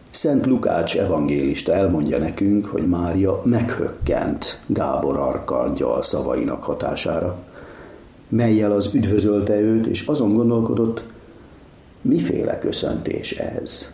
Szent Lukács evangélista elmondja nekünk, hogy Mária meghökkent Gábor arkangyal szavainak hatására, mellyel az üdvözölte őt, és azon gondolkodott, miféle köszöntés ez.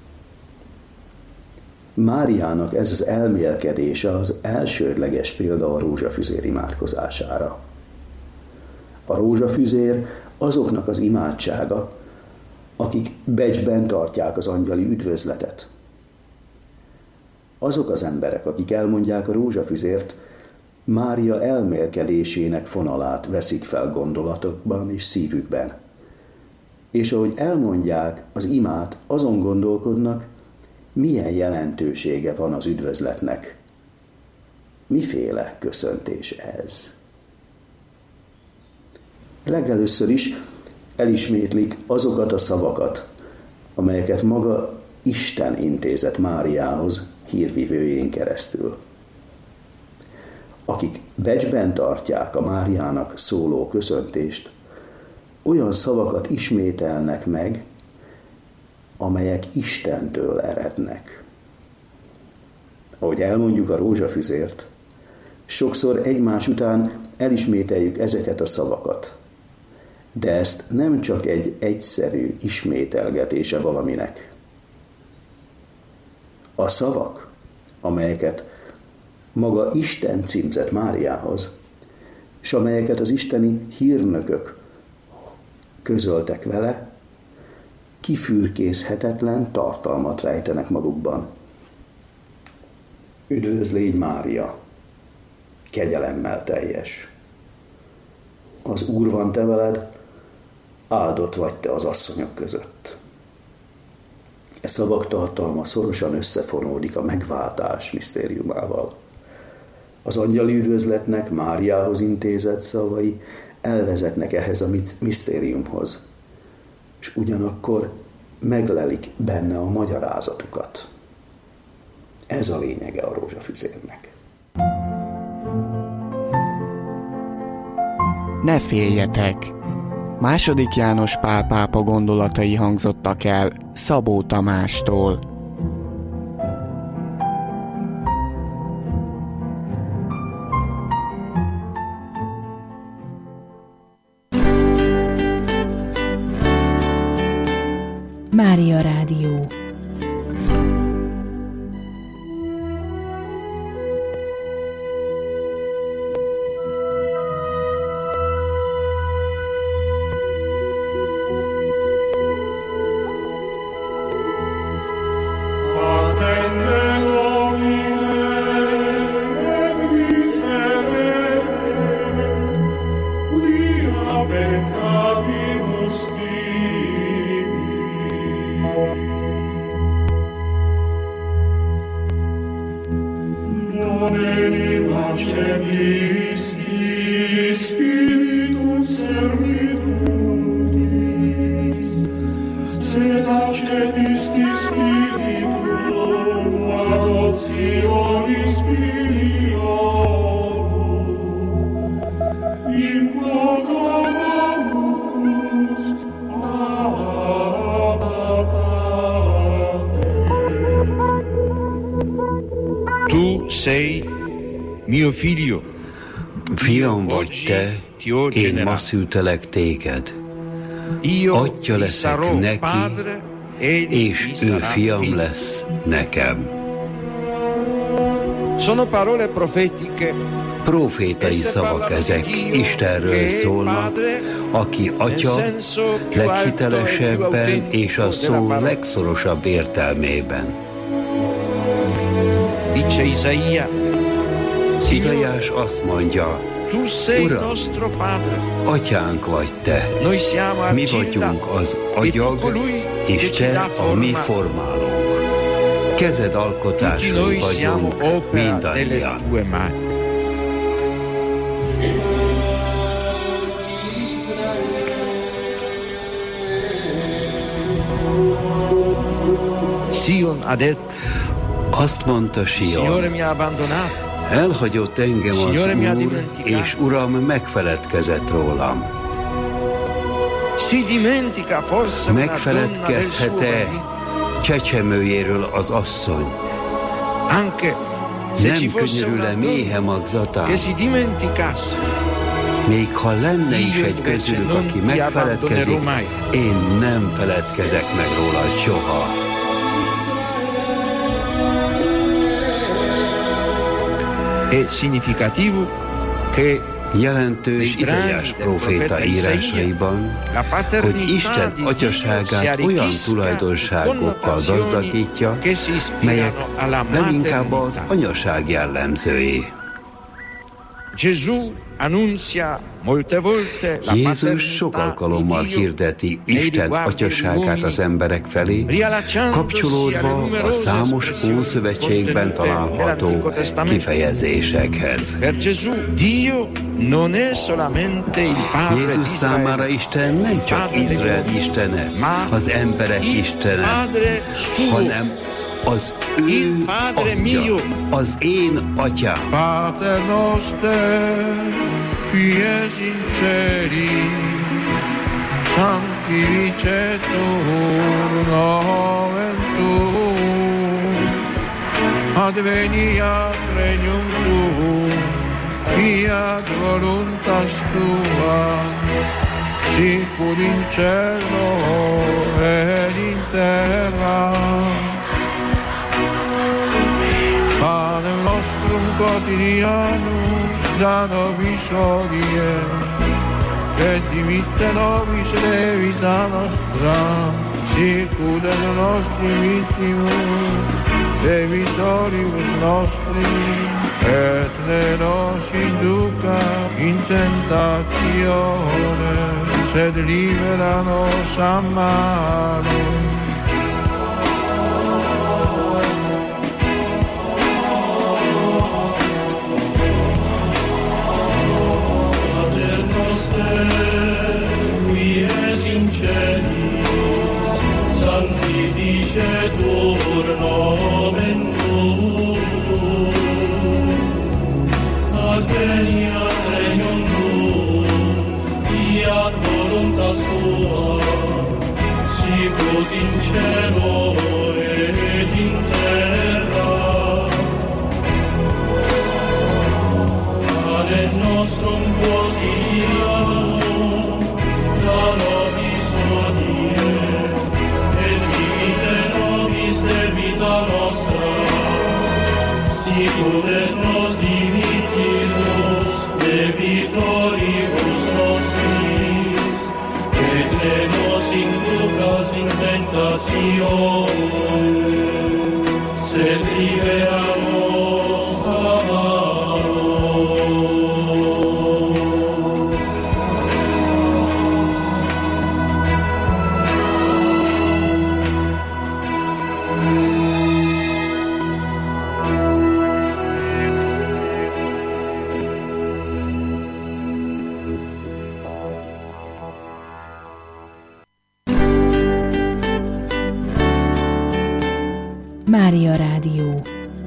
Máriának ez az elmélkedése az elsődleges példa a rózsafüzér imádkozására. A rózsafüzér azoknak az imádsága, akik becsben tartják az angyali üdvözletet. Azok az emberek, akik elmondják a rózsafüzért, Mária elmélkedésének fonalát veszik fel gondolatokban és szívükben. És ahogy elmondják az imát, azon gondolkodnak, milyen jelentősége van az üdvözletnek. Miféle köszöntés ez? Legelőször is elismétlik azokat a szavakat, amelyeket maga Isten intézett Máriához hírvivőjén keresztül. Akik becsben tartják a Máriának szóló köszöntést, olyan szavakat ismételnek meg, amelyek Istentől erednek. Ahogy elmondjuk a rózsafüzért, sokszor egymás után elismételjük ezeket a szavakat, de ezt nem csak egy egyszerű ismételgetése valaminek. A szavak, amelyeket maga Isten címzett Máriához, és amelyeket az isteni hírnökök közöltek vele, kifürkészhetetlen tartalmat rejtenek magukban. Üdvözl légy, Mária, kegyelemmel teljes. Az Úr van te veled, áldott vagy te az asszonyok között. E szavak tartalma szorosan összefonódik a megváltás misztériumával. Az angyali üdvözletnek Máriához intézett szavai elvezetnek ehhez a misztériumhoz, és ugyanakkor meglelik benne a magyarázatukat. Ez a lényege a rózsafüzérnek. Ne féljetek! II. János Pál pápa gondolatai hangzottak el Szabó Tamástól. Mária Rádió. Tu sei mio figlio. Fiam vagy te, én ma szültelek téged. Atya leszek neki, és ő fiam lesz nekem. Sono parole profetiche. Profétai szavak ezek, Istenről szólnak, aki Atya leghitelesebben és a szó legszorosabb értelmében. Dice Izaiás azt mondja, Uram, Atyánk vagy te, mi vagyunk az agyag, és te a mi formálónk. Kezed alkotásai vagyunk mindannyian. Azt mondta Sion, elhagyott engem az Úr, és Uram megfeledkezett rólam. Megfeledkezhet-e csecsemőjéről az asszony. Nem könyörül-e méhe magzatán? Még ha lenne is egy közülük, aki megfeledkezik, én nem feledkezek meg róla soha. Jelentős Izaiás próféta írásaiban, hogy Isten atyaságát olyan tulajdonságokkal gazdagítja, melyek leginkább az anyaság jellemzői. Jézus sok alkalommal hirdeti Isten atyaságát az emberek felé, kapcsolódva a számos Ószövetségben található kifejezésekhez. Jézus számára Isten nem csak Izrael istene, az emberek istene, hanem az ő atya, az én atyám. Pater noster, qui es in celi, sanctificetur nomen tuum, adveniat regnum tuum, fiat voluntas tua, sicur in cielo et in terra. Panem nostrum quotidianum da nobis hodie, et dimitte nobis debita nostra, sicut et nostri vittimus debitoribus nostri, et ne nos induca in tentatione, sed libera nos a malo. Qui es in celis, sanctificetur nomen tuum, adveniat regnum tuum, fiat voluntas tua, sicut in cielo et in terra. Panem nostrum quotidianum da nobis hodie, et dimitte nobis debita nostra, sicut et nos dimittimus debitoribus nostris, et ne nos inducas in tentatione, sed libera nos a malo. Mária Rádió.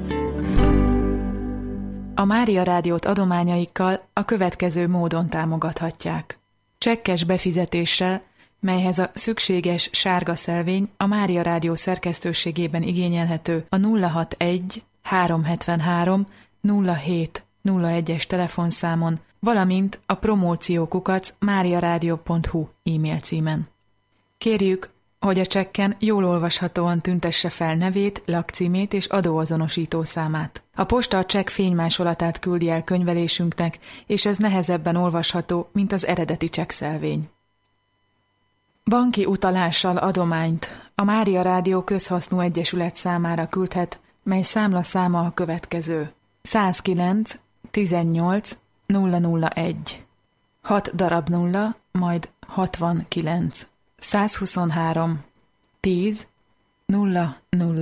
A Mária Rádiót adományaikkal a következő módon támogathatják. Csekkes befizetéssel, melyhez a szükséges sárga szelvény a Mária Rádió szerkesztőségében igényelhető a 061 373 0701-es telefonszámon, valamint a promóciókukac.mariaradio.hu e-mail címen. Kérjük, hogy a csekken jól olvashatóan tüntesse fel nevét, lakcímét és adóazonosító számát. A posta a csekk fénymásolatát küldi el könyvelésünknek, és ez nehezebben olvasható, mint az eredeti csekkszelvény. Banki utalással adományt a Mária Rádió közhasznú egyesület számára küldhet, mely számlaszáma a következő: 109 18 001 6 darab 0, majd 69 123 10 000.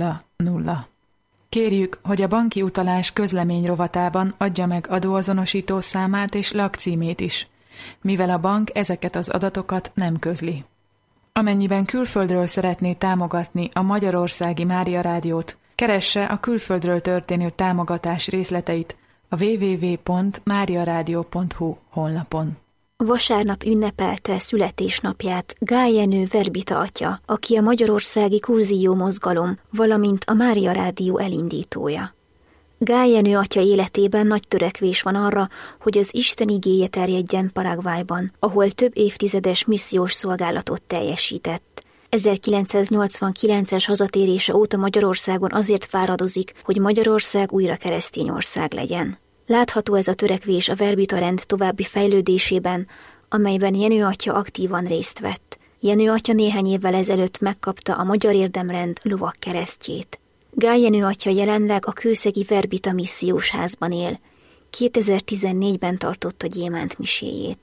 Kérjük, hogy a banki utalás közlemény rovatában adja meg adóazonosító számát és lakcímét is, mivel a bank ezeket az adatokat nem közli. Amennyiben külföldről szeretné támogatni a magyarországi Mária Rádiót, keresse a külföldről történő támogatás részleteit a www.mariaradio.hu honlapon. Vasárnap ünnepelte születésnapját Gál Jenő verbita atya, aki a magyarországi kurzió mozgalom, valamint a Mária Rádió elindítója. Gál Jenő atya életében nagy törekvés van arra, hogy az Isten igéje terjedjen Paraguayban, ahol több évtizedes missziós szolgálatot teljesített. 1989-es hazatérése óta Magyarországon azért fáradozik, hogy Magyarország újra keresztény ország legyen. Látható ez a törekvés a verbita rend további fejlődésében, amelyben Jenő atya aktívan részt vett. Jenő atya néhány évvel ezelőtt megkapta a Magyar Érdemrend lovagkeresztjét. Gál Jenő atya jelenleg a kőszegi verbita missziós házban él. 2014-ben tartotta gyémánt miséjét.